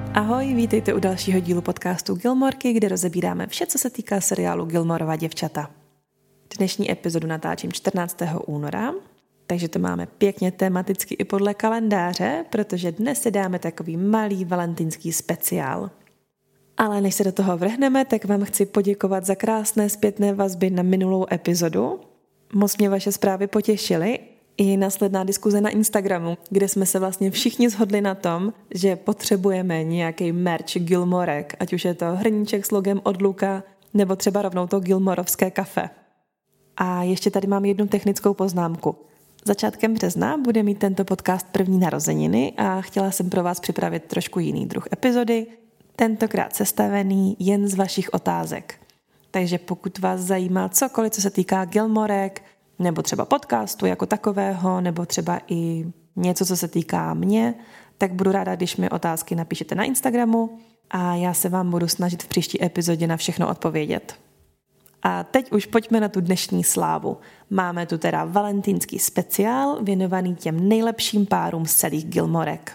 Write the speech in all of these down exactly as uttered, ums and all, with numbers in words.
Ahoj, vítejte u dalšího dílu podcastu Gilmorky, kde rozebíráme vše, co se týká seriálu Gilmorova děvčata. Dnešní epizodu natáčím čtrnáctého února, takže to máme pěkně tematicky i podle kalendáře, protože dnes si dáme takový malý valentýnský speciál. Ale než se do toho vrhneme, tak vám chci poděkovat za krásné zpětné vazby na minulou epizodu. Moc mě vaše zprávy potěšily. I následná diskuze na Instagramu, kde jsme se vlastně všichni shodli na tom, že potřebujeme nějaký merch Gilmorek, ať už je to hrníček s logem od Luka, nebo třeba rovnou to Gilmorovské kafe. A ještě tady mám jednu technickou poznámku. Začátkem března bude mít tento podcast první narozeniny a chtěla jsem pro vás připravit trošku jiný druh epizody, tentokrát sestavený jen z vašich otázek. Takže pokud vás zajímá cokoliv, co se týká Gilmorek, nebo třeba podcastu jako takového, nebo třeba i něco, co se týká mě, tak budu ráda, když mi otázky napíšete na Instagramu a já se vám budu snažit v příští epizodě na všechno odpovědět. A teď už pojďme na tu dnešní slávu. Máme tu teda valentýnský speciál věnovaný těm nejlepším párům z celých Gilmorek.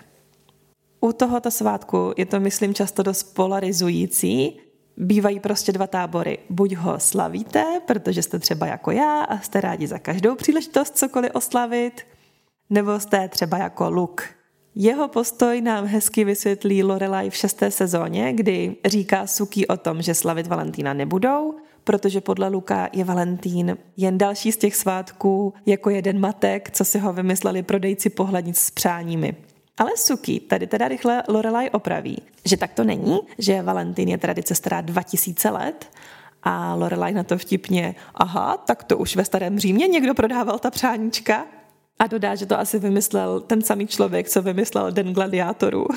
U tohoto svátku je to, myslím, často dost polarizující. Bývají prostě dva tábory. Buď ho slavíte, protože jste třeba jako já a jste rádi za každou příležitost cokoliv oslavit, nebo jste třeba jako Luke. Jeho postoj nám hezky vysvětlí Lorelai v šesté sezóně, kdy říká Suki o tom, že slavit Valentína nebudou, protože podle Luka je Valentín jen další z těch svátků jako jeden matek, co si ho vymysleli prodejci pohlednic s přáními. Ale Suki tady teda rychle Lorelai opraví, že tak to není, že Valentín je tradice stará dva tisíce let a Lorelai na to vtipně, aha, tak to už ve starém Římě někdo prodával ta přáníčka a dodá, že to asi vymyslel ten samý člověk, co vymyslel Den gladiátorů.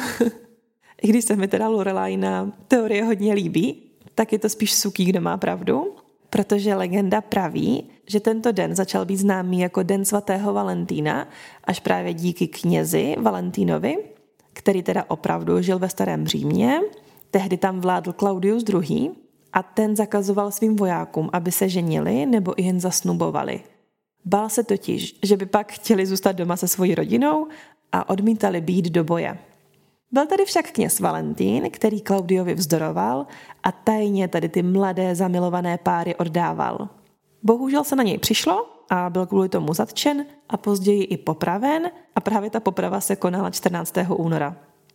I když se mi teda Lorelai na teorie hodně líbí, tak je to spíš Suki, kdo má pravdu, protože legenda praví, že tento den začal být známý jako Den svatého Valentína, až právě díky knězi Valentínovi, který teda opravdu žil ve starém Římě, tehdy tam vládl Claudius druhý. a ten zakazoval svým vojákům, aby se ženili nebo i jen zasnubovali. Bál se totiž, že by pak chtěli zůstat doma se svojí rodinou a odmítali být do boje. Byl tady však kněz Valentín, který Claudiovi vzdoroval a tajně tady ty mladé zamilované páry oddával. Bohužel se na něj přišlo a byl kvůli tomu zatčen a později i popraven a právě ta poprava se konala čtrnáctého února.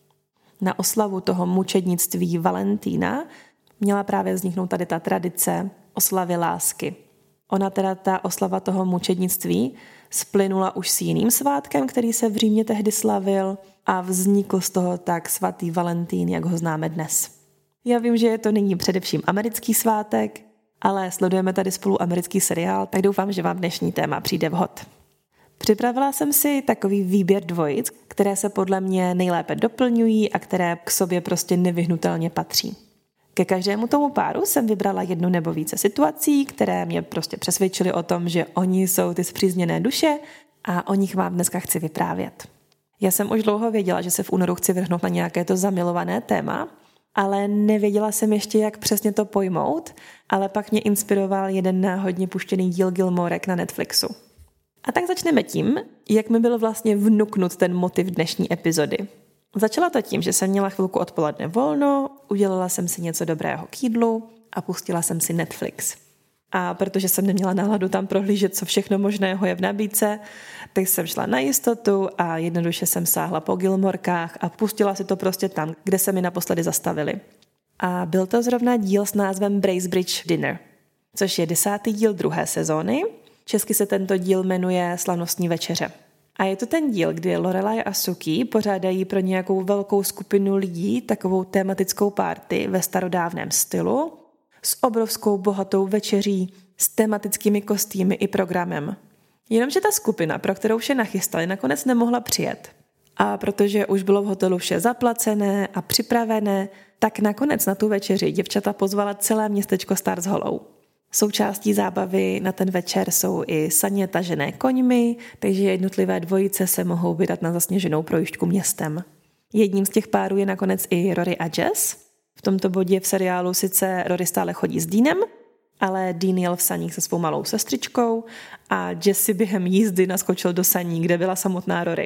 Na oslavu toho mučednictví Valentína měla právě vzniknout tady ta tradice oslavy lásky. Ona teda ta oslava toho mučednictví splynula už s jiným svátkem, který se v Římě tehdy slavil a vznikl z toho tak svatý Valentín, jak ho známe dnes. Já vím, že to není především americký svátek, ale sledujeme tady spolu americký seriál, tak doufám, že vám dnešní téma přijde vhod. Připravila jsem si takový výběr dvojic, které se podle mě nejlépe doplňují a které k sobě prostě nevyhnutelně patří. Ke každému tomu páru jsem vybrala jednu nebo více situací, které mě prostě přesvědčily o tom, že oni jsou ty spřízněné duše a o nich vám dneska chci vyprávět. Já jsem už dlouho věděla, že se v únoru chci vrhnout na nějaké to zamilované téma, ale nevěděla jsem ještě, jak přesně to pojmout, ale pak mě inspiroval jeden náhodně puštěný díl Gilmorek na Netflixu. A tak začneme tím, jak mi byl vlastně vnuknut ten motiv dnešní epizody. Začala to tím, že jsem měla chvilku odpoledne volno, udělala jsem si něco dobrého k jídlu a pustila jsem si Netflix. A protože jsem neměla náladu tam prohlížet, co všechno možného je v nabídce, tak jsem šla na jistotu a jednoduše jsem sáhla po Gilmorkách a pustila si to prostě tam, kde se mi naposledy zastavili. A byl to zrovna díl s názvem Bracebridge Dinner, což je desátý díl druhé sezóny. Česky se tento díl jmenuje Slavnostní večeře. A je to ten díl, kdy Lorelai a Suki pořádají pro nějakou velkou skupinu lidí takovou tematickou party ve starodávném stylu s obrovskou bohatou večeří, s tematickými kostýmy i programem. Jenomže ta skupina, pro kterou vše nachystali, nakonec nemohla přijet. A protože už bylo v hotelu vše zaplacené a připravené, tak nakonec na tu večeři děvčata pozvala celé městečko Stars Hollow. Součástí zábavy na ten večer jsou i saně tažené koňmi, takže jednotlivé dvojice se mohou vydat na zasněženou projížďku městem. Jedním z těch párů je nakonec i Rory a Jess. V tomto bodě v seriálu sice Rory stále chodí s Deanem, ale Dean jel v saních se svou malou sestřičkou a Jess si během jízdy naskočil do saní, kde byla samotná Rory.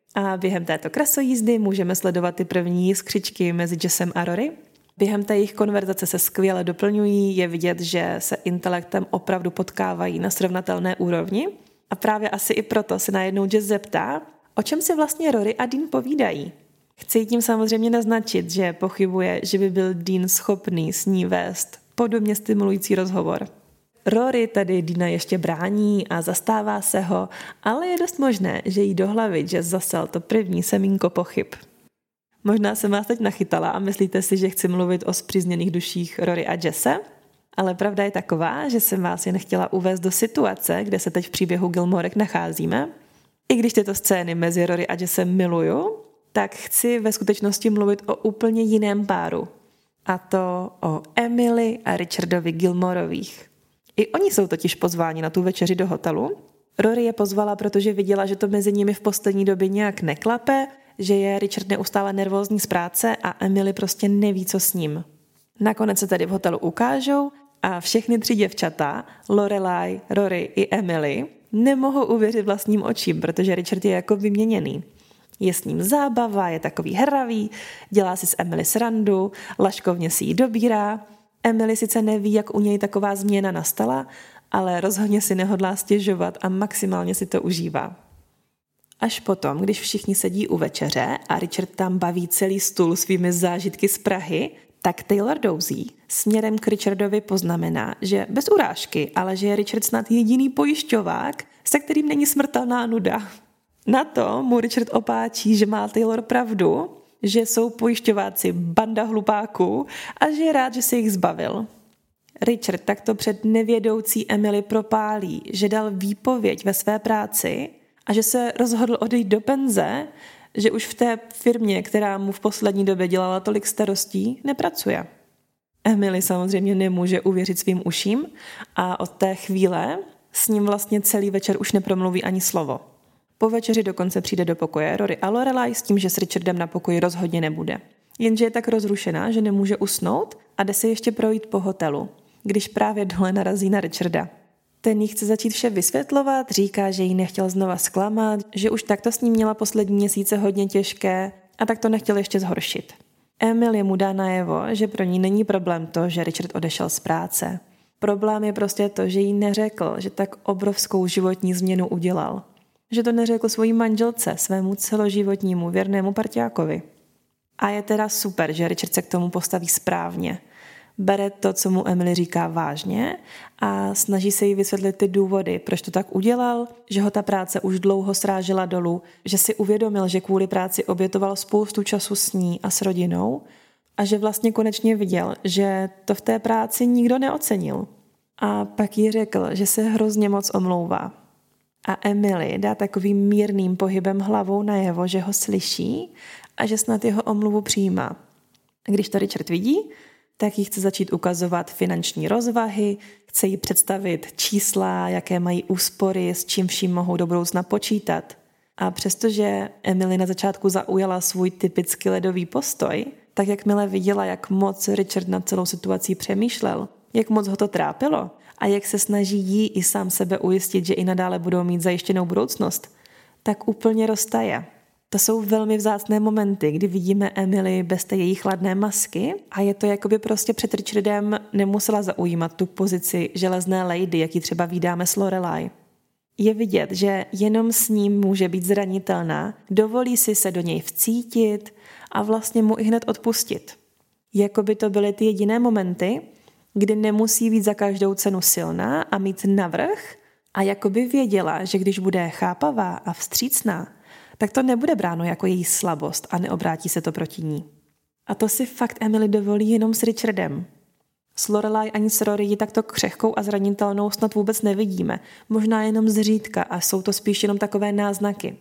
A během této krasojízdy můžeme sledovat ty první jiskřičky mezi Jessem a Rory. Během té jejich konverzace se skvěle doplňují, je vidět, že se intelektem opravdu potkávají na srovnatelné úrovni. A právě asi i proto se najednou Jess zeptá, o čem si vlastně Rory a Dean povídají. Chci tím samozřejmě naznačit, že pochybuje, že by byl Dean schopný s ní vést podobně stimulující rozhovor. Rory tady Deana ještě brání a zastává se ho, ale je dost možné, že jí do hlavy Jess zasel to první semínko pochyb. Možná jsem vás teď nachytala a myslíte si, že chci mluvit o spřízněných duších Rory a Jesse, ale pravda je taková, že jsem vás jen chtěla uvést do situace, kde se teď v příběhu Gilmorek nacházíme. I když tyto scény mezi Rory a Jessem miluju, tak chci ve skutečnosti mluvit o úplně jiném páru. A to o Emily a Richardovi Gilmorových. I oni jsou totiž pozváni na tu večeři do hotelu. Rory je pozvala, protože viděla, že to mezi nimi v poslední době nějak neklape, že je Richard neustále nervózní z práce a Emily prostě neví, co s ním. Nakonec se tady v hotelu ukážou a všechny tři děvčata, Lorelai, Rory i Emily, nemohou uvěřit vlastním očím, protože Richard je jako vyměněný. Je s ním zábava, je takový hravý, dělá si s Emily srandu, laškovně si ji dobírá. Emily sice neví, jak u něj taková změna nastala, ale rozhodně si nehodlá stěžovat a maximálně si to užívá. Až potom, když všichni sedí u večeře a Richard tam baví celý stůl svými zážitky z Prahy, tak Taylor Dousey směrem k Richardovi poznamená, že bez urážky, ale že je Richard snad jediný pojišťovák, se kterým není smrtelná nuda. Na to mu Richard opáčí, že má Taylor pravdu, že jsou pojišťováci banda hlupáků a že je rád, že se jich zbavil. Richard takto před nevědoucí Emily propálí, že dal výpověď ve své práci a že se rozhodl odejít do penze, že už v té firmě, která mu v poslední době dělala tolik starostí, nepracuje. Emily samozřejmě nemůže uvěřit svým uším a od té chvíle s ním vlastně celý večer už nepromluví ani slovo. Po večeři dokonce přijde do pokoje Rory a Lorelai s tím, že s Richardem na pokoji rozhodně nebude. Jenže je tak rozrušená, že nemůže usnout a jde se ještě projít po hotelu, když právě dole narazí na Richarda. Ten jí chce začít vše vysvětlovat, říká, že jí nechtěl znova zklamat, že už takto s ním měla poslední měsíce hodně těžké a tak to nechtěl ještě zhoršit. Emily mu dá najevo, že pro ní není problém to, že Richard odešel z práce. Problém je prostě to, že jí neřekl, že tak obrovskou životní změnu udělal. Že to neřekl svojí manželce, svému celoživotnímu věrnému parťákovi. A je teda super, že Richard se k tomu postaví správně. Bere to, co mu Emily říká, vážně a snaží se jí vysvětlit ty důvody, proč to tak udělal, že ho ta práce už dlouho srážela dolů, že si uvědomil, že kvůli práci obětoval spoustu času s ní a s rodinou a že vlastně konečně viděl, že to v té práci nikdo neocenil. A pak jí řekl, že se hrozně moc omlouvá. A Emily dá takovým mírným pohybem hlavou najevo, že ho slyší a že snad jeho omluvu přijímá. A když to Richard vidí, tak jí chce začít ukazovat finanční rozvahy, chce jí představit čísla, jaké mají úspory, s čím vším mohou do budoucna počítat. A přestože Emily na začátku zaujala svůj typicky ledový postoj, tak jakmile viděla, jak moc Richard nad celou situací přemýšlel, jak moc ho to trápilo a jak se snaží jí i sám sebe ujistit, že i nadále budou mít zajištěnou budoucnost, tak úplně roztaje. To jsou velmi vzácné momenty, kdy vidíme Emily bez té její chladné masky a je to, jako by prostě před Richardem nemusela zaujímat tu pozici železné lady, jaký třeba vídáme s Lorelai. Je vidět, že jenom s ním může být zranitelná, dovolí si se do něj vcítit a vlastně mu i hned odpustit. Jako by to byly ty jediné momenty, kdy nemusí být za každou cenu silná a mít navrch a jako by věděla, že když bude chápavá a vstřícná, tak to nebude bráno jako její slabost a neobrátí se to proti ní. A to si fakt Emily dovolí jenom s Richardem. S Lorelai ani s Rory ji takto křehkou a zranitelnou snad vůbec nevidíme, možná jenom zřídka a jsou to spíš jenom takové náznaky.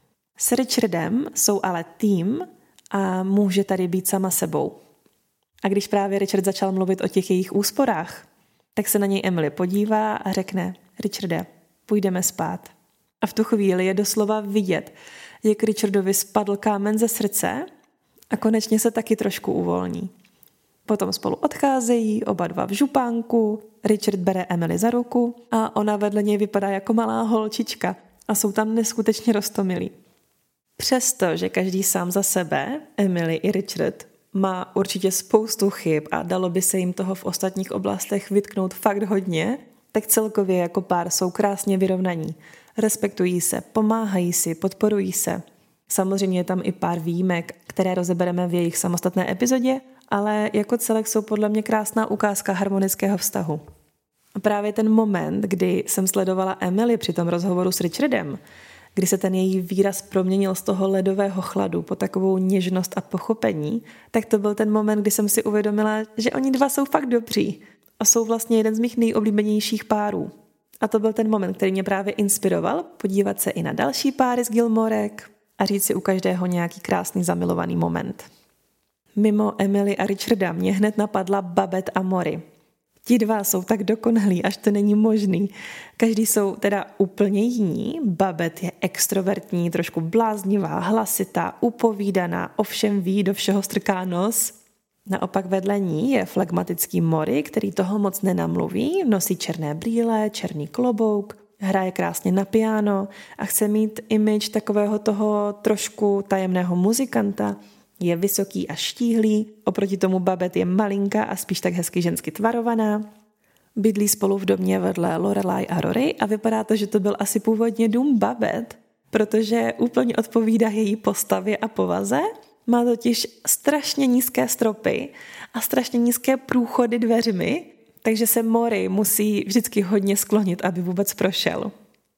S Richardem jsou ale tým a může tady být sama sebou. A když právě Richard začal mluvit o těch jejich úsporách, tak se na něj Emily podívá a řekne: Richarde, půjdeme spát. A v tu chvíli je doslova vidět, jak Richardovi spadl kámen ze srdce a konečně se taky trošku uvolní. Potom spolu odcházejí, oba dva v župánku, Richard bere Emily za ruku a ona vedle něj vypadá jako malá holčička a jsou tam neskutečně roztomilí. Přesto, že každý sám za sebe, Emily i Richard, má určitě spoustu chyb a dalo by se jim toho v ostatních oblastech vytknout fakt hodně, tak celkově jako pár jsou krásně vyrovnaní. Respektují se, pomáhají si, podporují se. Samozřejmě je tam i pár výjimek, které rozebereme v jejich samostatné epizodě, ale jako celek jsou podle mě krásná ukázka harmonického vztahu. A právě ten moment, kdy jsem sledovala Emily při tom rozhovoru s Richardem, kdy se ten její výraz proměnil z toho ledového chladu po takovou něžnost a pochopení, tak to byl ten moment, kdy jsem si uvědomila, že oni dva jsou fakt dobří a jsou vlastně jeden z mých nejoblíbenějších párů. A to byl ten moment, který mě právě inspiroval podívat se i na další páry z Gilmorek a říct si u každého nějaký krásný zamilovaný moment. Mimo Emily a Richarda mě hned napadla Babette a Maury. Ti dva jsou tak dokonalí, až to není možný. Každý jsou teda úplně jiní. Babette je extrovertní, trošku bláznivá, hlasitá, upovídaná, ovšem ví, do všeho strká nos. Naopak vedle ní je flegmatický Maury, který toho moc nenamluví, nosí černé brýle, černý klobouk, hraje krásně na piano a chce mít image takového toho trošku tajemného muzikanta. Je vysoký a štíhlý, oproti tomu Babette je malinká a spíš tak hezky žensky tvarovaná. Bydlí spolu v domě vedle Lorelai a Rory a vypadá to, že to byl asi původně dům Babette, protože úplně odpovídá její postavě a povaze. Má totiž strašně nízké stropy a strašně nízké průchody dveřmi, takže se Maury musí vždycky hodně sklonit, aby vůbec prošel.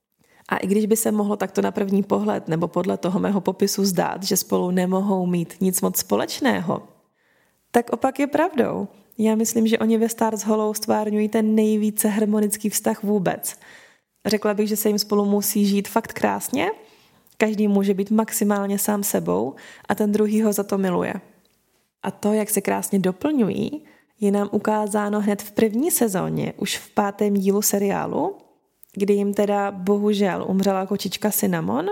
A i když by se mohlo takto na první pohled nebo podle toho mého popisu zdát, že spolu nemohou mít nic moc společného, tak opak je pravdou. Já myslím, že oni ve Stars Hollow stvárňují ten nejvíce harmonický vztah vůbec. Řekla bych, že se jim spolu musí žít fakt krásně, každý může být maximálně sám sebou a ten druhý ho za to miluje. A to, jak se krásně doplňují, je nám ukázáno hned v první sezóně, už v pátém dílu seriálu, kdy jim teda bohužel umřela kočička Cinnamon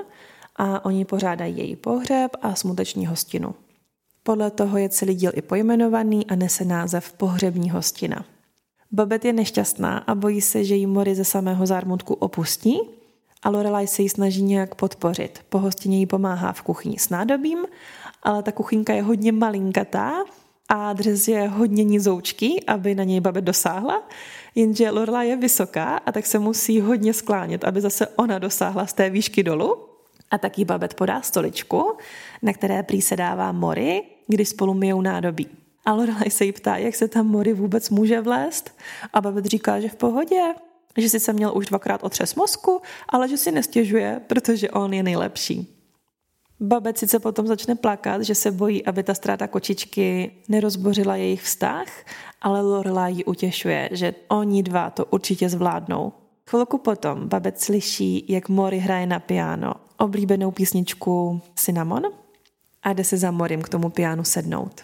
a oni pořádají její pohřeb a smuteční hostinu. Podle toho je celý díl i pojmenovaný a nese název Pohřební hostina. Babette je nešťastná a bojí se, že jí Maury ze samého zármutku opustí a Lorelai se jí snaží nějak podpořit. Po hostině jí pomáhá v kuchyni s nádobím, ale ta kuchyňka je hodně malinkatá a dřez je hodně nizoučký, aby na něj Babette dosáhla, jenže Lorelai je vysoká a tak se musí hodně sklánět, aby zase ona dosáhla z té výšky dolů. A taky Babette podá stoličku, na které prý se dává Maury, když spolu myjou nádobí. A Lorelai se jí ptá, jak se tam Maury vůbec může vlézt. A Babette říká, že v pohodě, že sice měl už dvakrát otřes mozku, ale že si nestěžuje, protože on je nejlepší. Babette sice potom začne plakat, že se bojí, aby ta ztráta kočičky nerozbořila jejich vztah, ale Lorelai ji utěšuje, že oni dva to určitě zvládnou. Chvilku potom Babette slyší, jak Maury hraje na piano oblíbenou písničku Cinnamon a jde se za Maurym k tomu pianu sednout.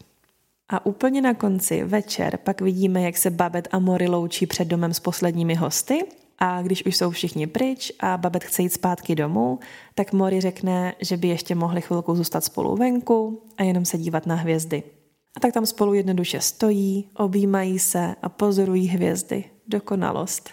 A úplně na konci večer pak vidíme, jak se Babette a Maury loučí před domem s posledními hosty a když už jsou všichni pryč a Babette chce jít zpátky domů, tak Maury řekne, že by ještě mohli chvilku zůstat spolu venku a jenom se dívat na hvězdy. A tak tam spolu jednoduše stojí, objímají se a pozorují hvězdy. Dokonalost.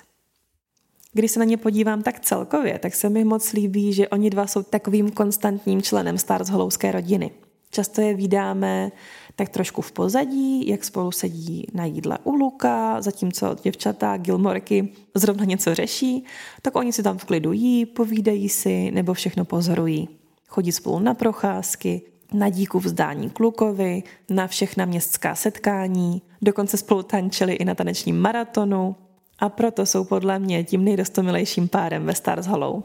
Když se na ně podívám tak celkově, tak se mi moc líbí, že oni dva jsou takovým konstantním členem Stars Hollowské rodiny. Často je vídáme tak trošku v pozadí, jak spolu sedí na jídle u luka, zatímco děvčata, Gilmorky zrovna něco řeší, tak oni si tam v klidu jí, povídají si nebo všechno pozorují. Chodí spolu na procházky, na díku vzdání klukovi, na všechna městská setkání, dokonce spolu tančili i na tanečním maratonu a proto jsou podle mě tím nejrostomilejším párem ve Stars Hollow.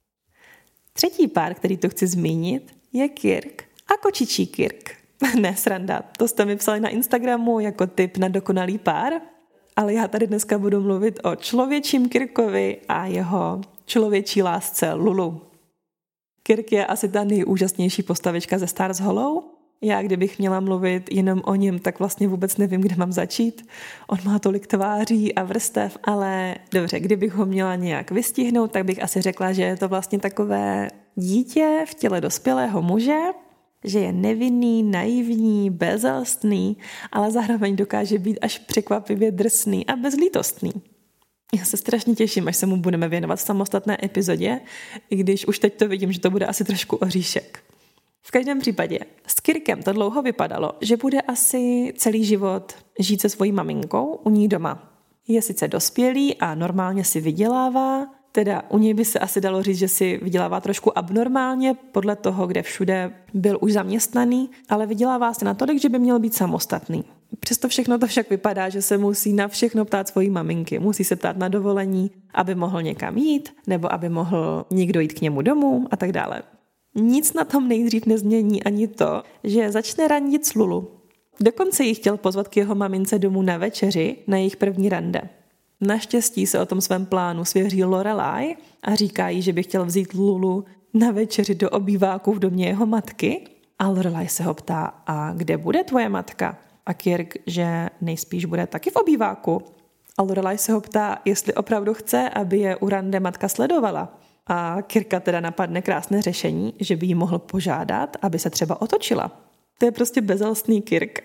Třetí pár, který tu chci zmínit, je Kirk a kočičí Kirk. Ne, sranda, to jste mi psali na Instagramu jako tip na dokonalý pár, ale já tady dneska budu mluvit o člověčím Kirkovi a jeho člověčí lásce Lulu. Kirk je asi ta nejúžasnější postavička ze Stars Hollow. Já, kdybych měla mluvit jenom o něm, tak vlastně vůbec nevím, kde mám začít. On má tolik tváří a vrstev, ale dobře, kdybych ho měla nějak vystihnout, tak bych asi řekla, že je to vlastně takové dítě v těle dospělého muže, že je nevinný, naivní, bezelstný, ale zároveň dokáže být až překvapivě drsný a bezlítostný. Já se strašně těším, až se mu budeme věnovat v samostatné epizodě, i když už teď to vidím, že to bude asi trošku oříšek. V každém případě s Kirkem to dlouho vypadalo, že bude asi celý život žít se svojí maminkou u ní doma. Je sice dospělý a normálně si vydělává, teda u něj by se asi dalo říct, že si vydělává trošku abnormálně podle toho, kde všude byl už zaměstnaný, ale vydělává se natolik, že by měl být samostatný. Přesto všechno to však vypadá, že se musí na všechno ptát svojí maminky. Musí se ptát na dovolení, aby mohl někam jít, nebo aby mohl někdo jít k němu domů a tak dále. Nic na tom nejdřív nezmění ani to, že začne randit s Lulu. Dokonce ji chtěl pozvat k jeho mamince domů na večeři na jejich první rande. Naštěstí se o tom svém plánu svěří Lorelai a říká jí, že by chtěl vzít Lulu na večeři do obýváku v domě jeho matky. A Lorelai se ho ptá, a kde bude tvoje matka? A Kirk, že nejspíš bude taky v obýváku. A Lorelai se ho ptá, jestli opravdu chce, aby je u rande matka sledovala. A Kirka teda napadne krásné řešení, že by jí mohl požádat, aby se třeba otočila. To je prostě bezelstný Kirk.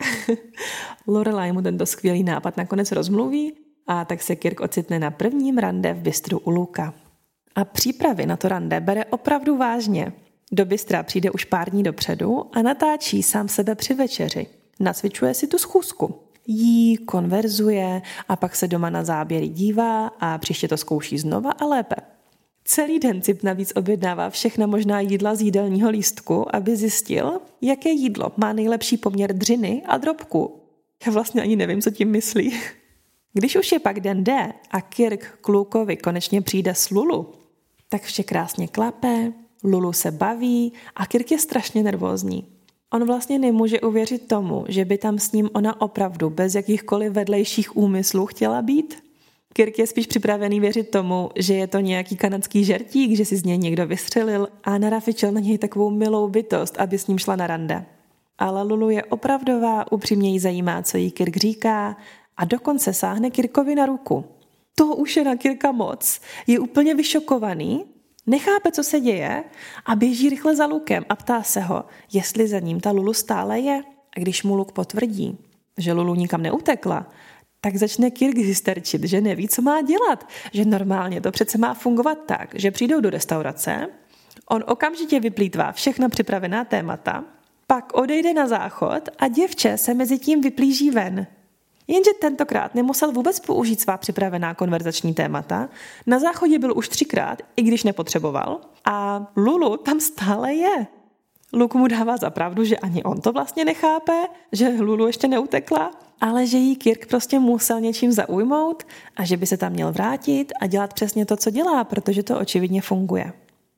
Lorelai mu tento skvělý nápad nakonec rozmluví a tak se Kirk ocitne na prvním rande v bistru u Luka. A přípravy na to rande bere opravdu vážně. Do bistra přijde už pár dní dopředu a natáčí sám sebe při večeři. Nacvičuje si tu schůzku. Jí, konverzuje a pak se doma na záběry dívá a příště to zkouší znova a lépe. Celý den si navíc objednává všechna možná jídla z jídelního lístku, aby zjistil, jaké jídlo má nejlepší poměr dřiny a drobku. Já vlastně ani nevím, co tím myslí. Když už je pak den D a Kirk k Lukovi konečně přijde s Lulu, tak vše krásně klape, Lulu se baví a Kirk je strašně nervózní. On vlastně nemůže uvěřit tomu, že by tam s ním ona opravdu bez jakýchkoliv vedlejších úmyslů chtěla být. Kirk je spíš připravený věřit tomu, že je to nějaký kanadský žertík, že si z něj někdo vystřelil a narafičil na něj takovou milou bytost, aby s ním šla na rande. Ale Lulu je opravdová, upřímně jí zajímá, co jí Kirk říká a dokonce sáhne Kirkovi na ruku. To už je na Kirka moc. Je úplně vyšokovaný, nechápe, co se děje a běží rychle za Lukem a ptá se ho, jestli za ním ta Lulu stále je. A když mu Luk potvrdí, že Lulu nikam neutekla, tak začne Kirk hysterčit, že neví, co má dělat, že normálně to přece má fungovat tak, že přijdou do restaurace, on okamžitě vyplýtvá všechna připravená témata, pak odejde na záchod a děvče se mezi tím vyplíží ven. Jenže tentokrát nemusel vůbec použít svá připravená konverzační témata, na záchodě byl už třikrát, i když nepotřeboval, a Lulu tam stále je. Luke mu dává za pravdu, že ani on to vlastně nechápe, že Lulu ještě neutekla, ale že jí Kirk prostě musel něčím zaujmout a že by se tam měl vrátit a dělat přesně to, co dělá, protože to očividně funguje.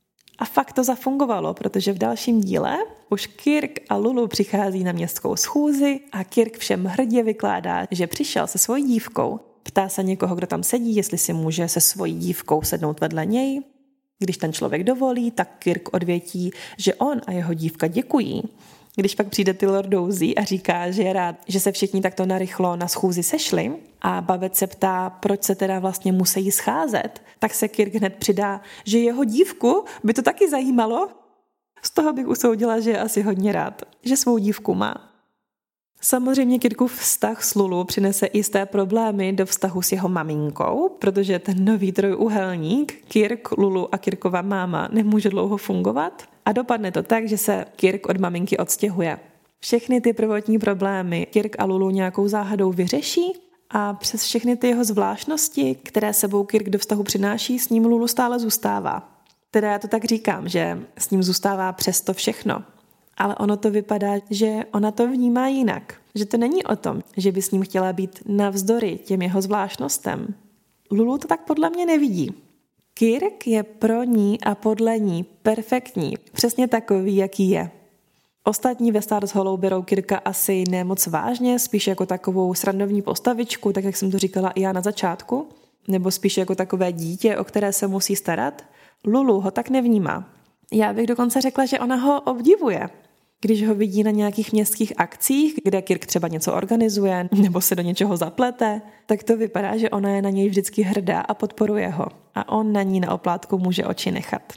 A fakt to zafungovalo, protože v dalším díle už Kirk a Lulu přichází na městskou schůzi a Kirk všem hrdě vykládá, že přišel se svojí dívkou. Ptá se někoho, kdo tam sedí, jestli si může se svojí dívkou sednout vedle něj. Když ten člověk dovolí, tak Kirk odvětí, že on a jeho dívka děkují. Když pak přijde Taylor Dousey a říká, že je rád, že se všichni takto narychlo na schůzi sešli a Babette se ptá, proč se teda vlastně musí scházet, tak se Kirk hned přidá, že jeho dívku by to taky zajímalo. Z toho bych usoudila, že je asi hodně rád, že svou dívku má. Samozřejmě Kirkův vztah s Lulu přinese jisté problémy do vztahu s jeho maminkou, protože ten nový trojúhelník, Kirk, Lulu a Kirkova máma, nemůže dlouho fungovat a dopadne to tak, že se Kirk od maminky odstěhuje. Všechny ty prvotní problémy Kirk a Lulu nějakou záhadou vyřeší a přes všechny ty jeho zvláštnosti, které sebou Kirk do vztahu přináší, s ním Lulu stále zůstává. Teda já to tak říkám, že s ním zůstává přesto všechno. Ale ono to vypadá, že ona to vnímá jinak. Že to není o tom, že by s ním chtěla být navzdory těm jeho zvláštnostem. Lulu to tak podle mě nevidí. Kirk je pro ní a podle ní perfektní, přesně takový, jaký je. Ostatní ve Stars Hollow berou Kirka asi nemoc vážně, spíš jako takovou srandovní postavičku, tak jak jsem to říkala i já na začátku, nebo spíš jako takové dítě, o které se musí starat. Lulu ho tak nevnímá. Já bych dokonce řekla, že ona ho obdivuje. Když ho vidí na nějakých městských akcích, kde Kirk třeba něco organizuje nebo se do něčeho zaplete, tak to vypadá, že ona je na něj vždycky hrdá a podporuje ho. A on na ní na oplátku může oči nechat.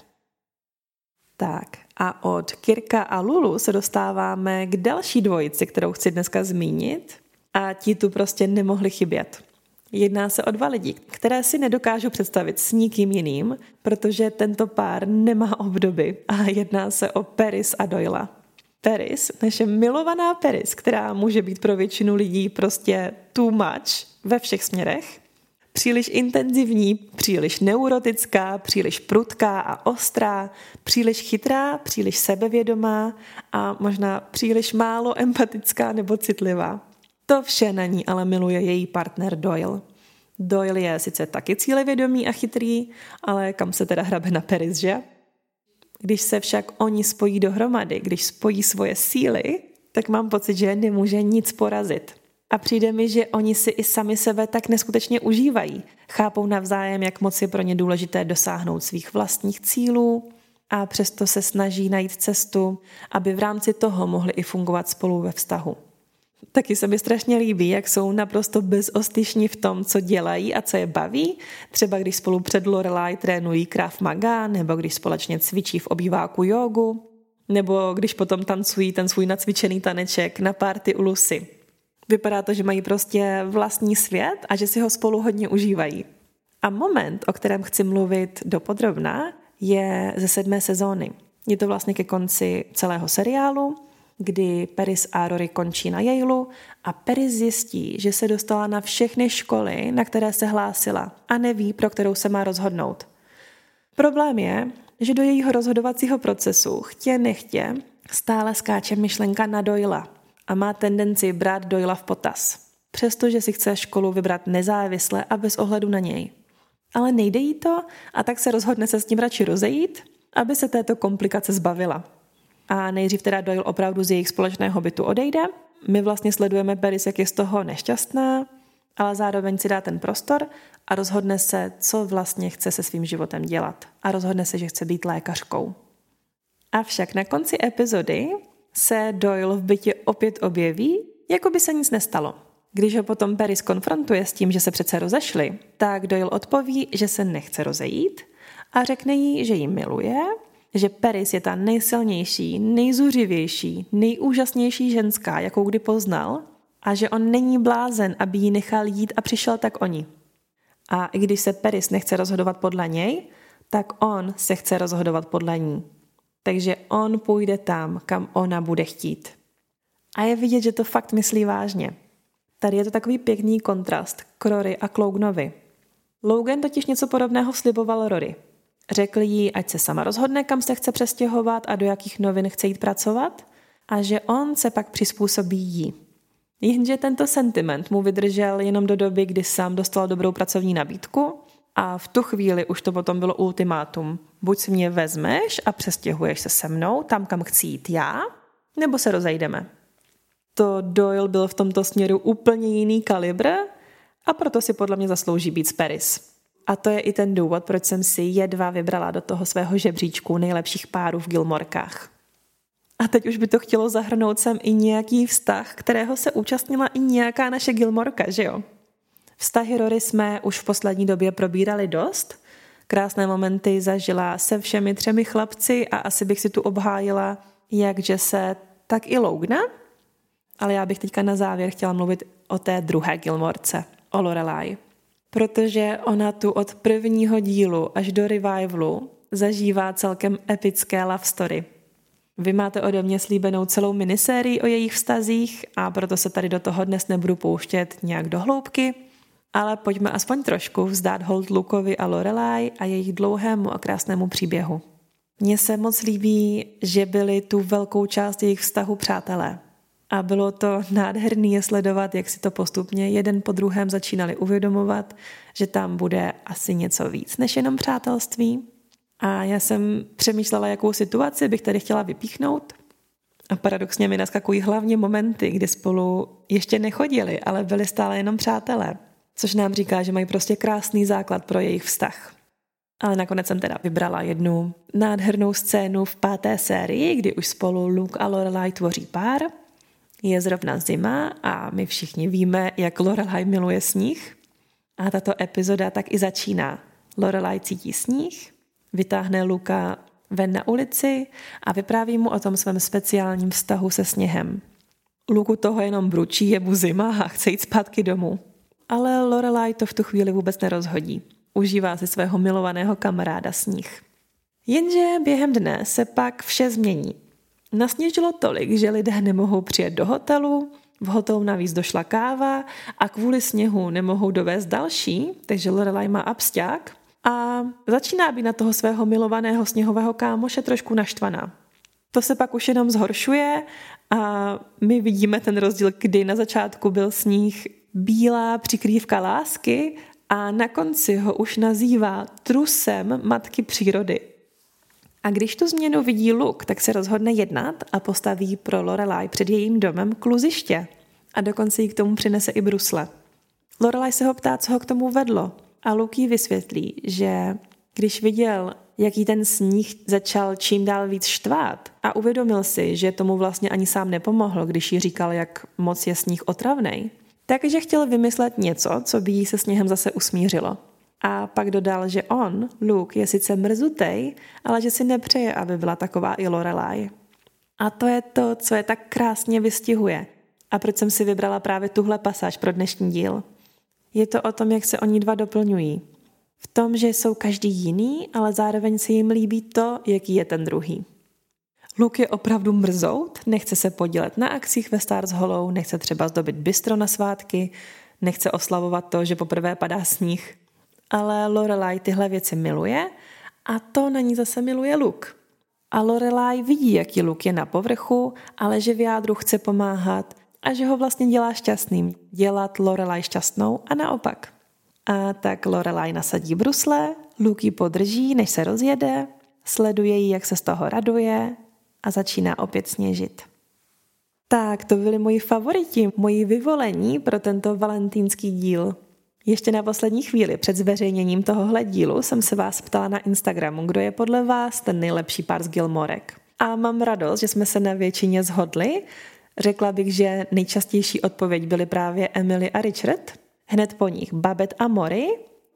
Tak a od Kirka a Lulu se dostáváme k další dvojici, kterou chci dneska zmínit. A ti tu prostě nemohli chybět. Jedná se o dva lidi, které si nedokážu představit s nikým jiným, protože tento pár nemá obdoby a jedná se o Paris a Doyla. Paris, naše milovaná Paris, která může být pro většinu lidí prostě too much ve všech směrech, příliš intenzivní, příliš neurotická, příliš prudká a ostrá, příliš chytrá, příliš sebevědomá a možná příliš málo empatická nebo citlivá. To vše na ní ale miluje její partner Doyle. Doyle je sice taky cílevědomý a chytrý, ale kam se teda hrabe na Paris, že? Když se však oni spojí dohromady, když spojí svoje síly, tak mám pocit, že nemůže nic porazit. A přijde mi, že oni si i sami sebe tak neskutečně užívají. Chápou navzájem, jak moc je pro ně důležité dosáhnout svých vlastních cílů a přesto se snaží najít cestu, aby v rámci toho mohli i fungovat spolu ve vztahu. Taky se mi strašně líbí, jak jsou naprosto bezostyšní v tom, co dělají a co je baví. Třeba když spolu před Lorelai trénují Krav Maga, nebo když společně cvičí v obýváku jogu, nebo když potom tancují ten svůj nacvičený taneček na party u Lucy. Vypadá to, že mají prostě vlastní svět a že si ho spolu hodně užívají. A moment, o kterém chci mluvit dopodrobna, je ze sedmé sezóny. Je to vlastně ke konci celého seriálu, kdy Paris a Rory končí na Yaleu a Paris zjistí, že se dostala na všechny školy, na které se hlásila a neví, pro kterou se má rozhodnout. Problém je, že do jejího rozhodovacího procesu chtě nechtě stále skáče myšlenka na Doyla a má tendenci brát Doyla v potaz, přestože si chce školu vybrat nezávisle a bez ohledu na něj. Ale nejde jí to a tak se rozhodne se s ním radši rozejít, aby se této komplikace zbavila. A nejdřív teda Doyle opravdu z jejich společného bytu odejde. My vlastně sledujeme Paris, jak je z toho nešťastná, ale zároveň si dá ten prostor a rozhodne se, co vlastně chce se svým životem dělat. A rozhodne se, že chce být lékařkou. Avšak na konci epizody se Doyle v bytě opět objeví, jako by se nic nestalo. Když ho potom Paris konfrontuje s tím, že se přece rozešli, tak Doyle odpoví, že se nechce rozejít a řekne jí, že ji miluje, že Paris je ta nejsilnější, nejzuřivější, nejúžasnější ženská, jakou kdy poznal, a že on není blázen, aby ji nechal jít a přišel tak o ní. A i když se Paris nechce rozhodovat podle něj, tak on se chce rozhodovat podle ní. Takže on půjde tam, kam ona bude chtít. A je vidět, že to fakt myslí vážně. Tady je to takový pěkný kontrast k Rory a Loganovi. Logan totiž něco podobného sliboval Rory. Řekl jí, ať se sama rozhodne, kam se chce přestěhovat a do jakých novin chce jít pracovat a že on se pak přizpůsobí jí. Jenže tento sentiment mu vydržel jenom do doby, kdy sám dostal dobrou pracovní nabídku a v tu chvíli už to potom bylo ultimátum. Buď si mě vezmeš a přestěhuješ se se mnou tam, kam chci jít já, nebo se rozejdeme. To Doyle byl v tomto směru úplně jiný kalibr a proto si podle mě zaslouží být s Paris. A to je i ten důvod, proč jsem si je dva vybrala do toho svého žebříčku nejlepších párů v Gilmorkách. A teď už by to chtělo zahrnout sem i nějaký vztah, kterého se účastnila i nějaká naše Gilmorka, že jo? Vztahy Rory jsme už v poslední době probírali dost. Krásné momenty zažila se všemi třemi chlapci a asi bych si tu obhájila jak Jesse, tak i Logana. Ale já bych teďka na závěr chtěla mluvit o té druhé Gilmorce, o Lorelai. Protože ona tu od prvního dílu až do revivalu zažívá celkem epické love story. Vy máte ode mě slíbenou celou minisérii o jejich vztazích a proto se tady do toho dnes nebudu pouštět nějak do hloubky, ale pojďme aspoň trošku vzdát hold Lukeovi a Lorelai a jejich dlouhému a krásnému příběhu. Mně se moc líbí, že byli tu velkou část jejich vztahu přátelé. A bylo to nádherné je sledovat, jak si to postupně jeden po druhém začínali uvědomovat, že tam bude asi něco víc než jenom přátelství. A já jsem přemýšlela, jakou situaci bych tady chtěla vypíchnout. A paradoxně mi naskakují hlavně momenty, kdy spolu ještě nechodili, ale byli stále jenom přátelé. Což nám říká, že mají prostě krásný základ pro jejich vztah. Ale nakonec jsem teda vybrala jednu nádhernou scénu v páté sérii, kdy už spolu Luke a Lorelai tvoří pár. Je zrovna zima a my všichni víme, jak Lorelai miluje sníh. A tato epizoda tak i začíná. Lorelai cítí sníh, vytáhne Luka ven na ulici a vypráví mu o tom svém speciálním vztahu se sněhem. Luku toho jenom bručí, je mu zima a chce jít zpátky domů. Ale Lorelai to v tu chvíli vůbec nerozhodí. Užívá si svého milovaného kamaráda sníh. Jenže během dne se pak vše změní. Nasněžilo tolik, že lidé nemohou přijet do hotelu, v hotelu navíc došla káva a kvůli sněhu nemohou dovést další, takže Lorelai má absťák a začíná být na toho svého milovaného sněhového kámoše trošku naštvaná. To se pak už jenom zhoršuje a my vidíme ten rozdíl, kdy na začátku byl sníh bílá přikrývka lásky a na konci ho už nazývá trusem matky přírody. A když tu změnu vidí Luke, tak se rozhodne jednat a postaví pro Lorelai před jejím domem kluziště. A dokonce jí k tomu přinese i brusle. Lorelai se ho ptá, co ho k tomu vedlo. A Luke jí vysvětlí, že když viděl, jaký ten sníh začal čím dál víc štvát a uvědomil si, že tomu vlastně ani sám nepomohl, když jí říkal, jak moc je sníh otravnej, takže chtěl vymyslet něco, co by jí se sněhem zase usmířilo. A pak dodal, že on, Luke, je sice mrzutej, ale že si nepřeje, aby byla taková i Lorelai. A to je to, co je tak krásně vystihuje. A proč jsem si vybrala právě tuhle pasáž pro dnešní díl. Je to o tom, jak se oni dva doplňují. V tom, že jsou každý jiný, ale zároveň se jim líbí to, jaký je ten druhý. Luke je opravdu mrzout, nechce se podílet na akcích ve Stars Hollow, nechce třeba zdobit bistro na svátky, nechce oslavovat to, že poprvé padá sníh. Ale Lorelai tyhle věci miluje a to na ní zase miluje Luke. A Lorelai vidí, jaký Luke je na povrchu, ale že v jádru chce pomáhat a že ho vlastně dělá šťastným. Dělat Lorelai šťastnou a naopak. A tak Lorelai nasadí brusle, Luke ji podrží, než se rozjede, sleduje ji, jak se z toho raduje a začíná opět sněžit. Tak, to byli moji favoriti, moji vyvolení pro tento valentýnský díl. Ještě na poslední chvíli před zveřejněním tohohle dílu jsem se vás ptala na Instagramu, kdo je podle vás ten nejlepší pár z Gilmorek. A mám radost, že jsme se na většině shodli. Řekla bych, že nejčastější odpověď byly právě Emily a Richard, hned po nich Babette a Maury,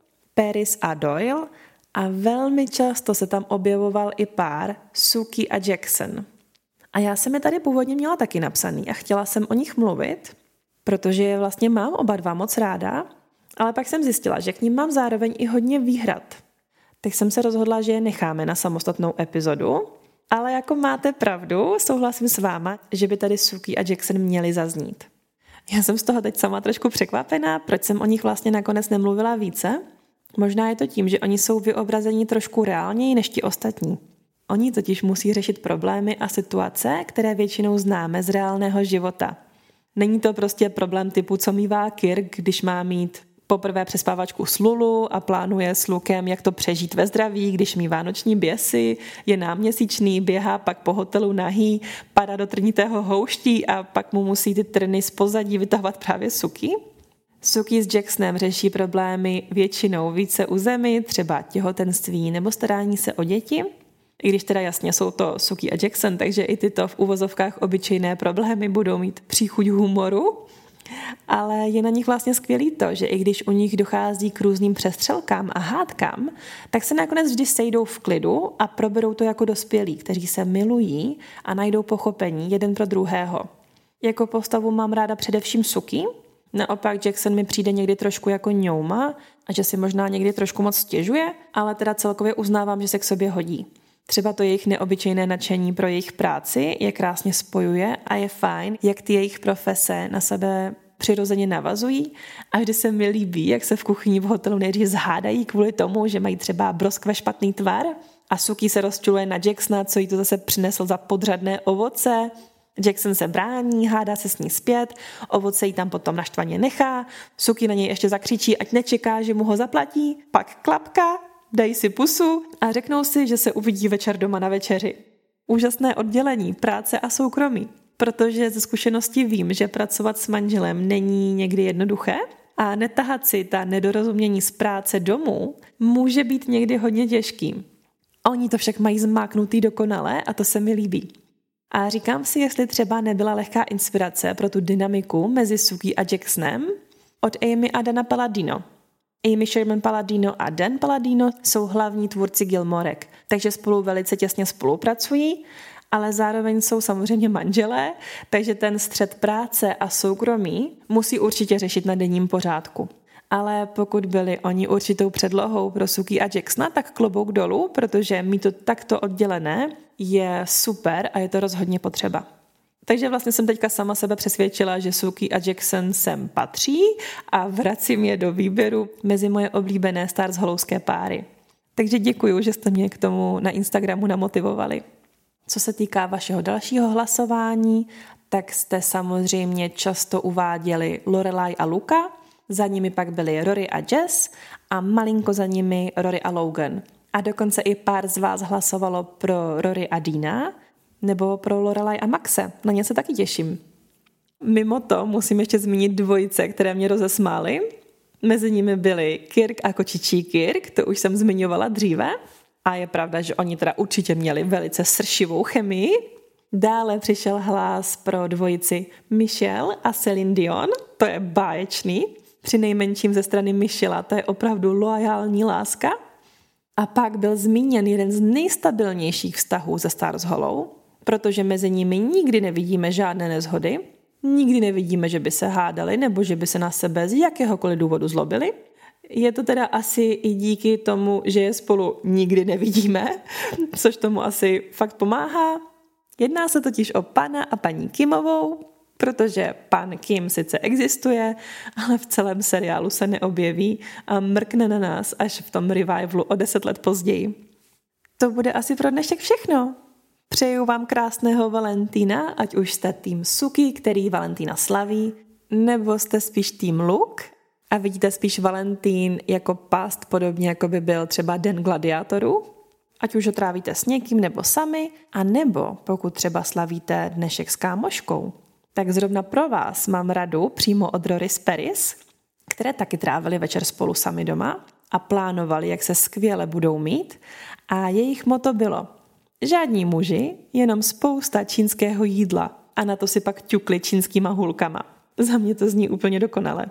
Paris a Doyle a velmi často se tam objevoval i pár Sookie a Jackson. A já jsem je tady původně měla taky napsaný a chtěla jsem o nich mluvit, protože je vlastně mám oba dva moc ráda, ale pak jsem zjistila, že k ním mám zároveň i hodně výhrad. Tak jsem se rozhodla, že je necháme na samostatnou epizodu, ale jako máte pravdu, souhlasím s váma, že by tady Sookie a Jackson měli zaznít. Já jsem z toho teď sama trošku překvapená, proč jsem o nich vlastně nakonec nemluvila více. Možná je to tím, že oni jsou vyobrazeni trošku reálněji než ti ostatní. Oni totiž musí řešit problémy a situace, které většinou známe z reálného života. Není to prostě problém typu, co mívá Kirk, když má mít poprvé přespávačku s Lulu a plánuje s Lukem, jak to přežít ve zdraví, když mívá noční běsy, je náměsíčný, běhá pak po hotelu nahý, padá do trnitého houští a pak mu musí ty trny z pozadí vytahovat právě Sookie. Sookie s Jacksonem řeší problémy většinou více u zemi, třeba těhotenství nebo starání se o děti. I když teda jasně jsou to Sookie a Jackson, takže i tyto v uvozovkách obyčejné problémy budou mít příchuť humoru. Ale je na nich vlastně skvělý to, že i když u nich dochází k různým přestřelkám a hádkám, tak se nakonec vždy sejdou v klidu a proberou to jako dospělí, kteří se milují a najdou pochopení jeden pro druhého. Jako postavu mám ráda především Sookie, naopak Jackson mi přijde někdy trošku jako ňouma a že si možná někdy trošku moc stěžuje, ale teda celkově uznávám, že se k sobě hodí. Třeba to jejich neobyčejné nadšení pro jejich práci je krásně spojuje a je fajn, jak ty jejich profese na sebe přirozeně navazují a vždy se mi líbí, jak se v kuchyni v hotelu nejdřív zhádají kvůli tomu, že mají třeba broskve špatný tvar a Sookie se rozčuluje na Jacksona, co jí to zase přinesl za podřadné ovoce. Jackson se brání, hádá se s ní zpět, ovoce jí tam potom naštvaně nechá, Sookie na něj ještě zakřičí, ať nečeká, že mu ho zaplatí, pak klapka, dají si pusu a řeknou si, že se uvidí večer doma na večeři. Úžasné oddělení práce a soukromí, protože ze zkušenosti vím, že pracovat s manželem není někdy jednoduché a netahat si ta nedorozumění z práce domů může být někdy hodně těžký. Oni to však mají zmáknutý dokonale a to se mi líbí. A říkám si, jestli třeba nebyla lehká inspirace pro tu dynamiku mezi Sookie a Jacksonem od Amy a Dana Palladino. Amy Sherman Palladino a Dan Palladino jsou hlavní tvůrci Gilmorek, takže spolu velice těsně spolupracují, ale zároveň jsou samozřejmě manželé, takže ten střet práce a soukromí musí určitě řešit na denním pořádku. ale pokud byli oni určitou předlohou pro Suki a Jacksona, tak klobouk dolů, protože mít to takto oddělené je super a je to rozhodně potřeba. Takže vlastně jsem teďka sama sebe přesvědčila, že Suki a Jackson sem patří a vracím je do výběru mezi moje oblíbené Stars Hollowské páry. Takže děkuju, že jste mě k tomu na Instagramu namotivovali. Co se týká vašeho dalšího hlasování, tak jste samozřejmě často uváděli Lorelai a Luka, za nimi pak byli Rory a Jess a malinko za nimi Rory a Logan. A dokonce i pár z vás hlasovalo pro Rory a Deana nebo pro Lorelai a Maxe. Na ně se taky těším. Mimo to musím ještě zmínit dvojice, které mě rozesmály. Mezi nimi byli Kirk a kočičí Kirk, to už jsem zmiňovala dříve. A je pravda, že oni teda určitě měli velice sršivou chemii. Dále přišel hlas pro dvojici Michelle a Celine Dion, to je báječný. Při nejmenším ze strany Michela, to je opravdu loajální láska. A pak byl zmíněn jeden z nejstabilnějších vztahů ze Stars Hollow, protože mezi nimi nikdy nevidíme žádné nezhody, nikdy nevidíme, že by se hádali nebo že by se na sebe z jakéhokoliv důvodu zlobili. Je to teda asi i díky tomu, že je spolu nikdy nevidíme, což tomu asi fakt pomáhá. Jedná se totiž o pana a paní Kimovou, protože pan Kim sice existuje, ale v celém seriálu se neobjeví a mrkne na nás až v tom revivalu o deset let později. To bude asi pro dnešek všechno. Přeju vám krásného Valentína, ať už jste tým Suki, který Valentína slaví, nebo jste spíš tým Luke a vidíte spíš Valentín jako past, podobně jako by byl třeba Den gladiátorů. Ať už ho trávíte s někým nebo sami, a nebo pokud třeba slavíte dnešek s kámoškou, tak zrovna pro vás mám radu přímo od Rory Paris, které taky trávili večer spolu sami doma a plánovali, jak se skvěle budou mít, a jejich motto bylo: žádní muži, jenom spousta čínského jídla, a na to si pak ťukli čínskýma hůlkama. Za mě to zní úplně dokonale.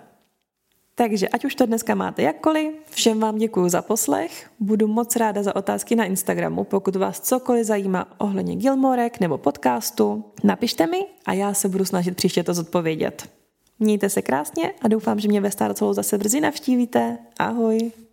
Takže ať už to dneska máte jakkoliv, všem vám děkuju za poslech, budu moc ráda za otázky na Instagramu, pokud vás cokoliv zajímá ohledně Gilmorek nebo podcastu, napište mi a já se budu snažit příště to zodpovědět. Mějte se krásně a doufám, že mě ve Stars Hollow zase brzy navštívíte. Ahoj!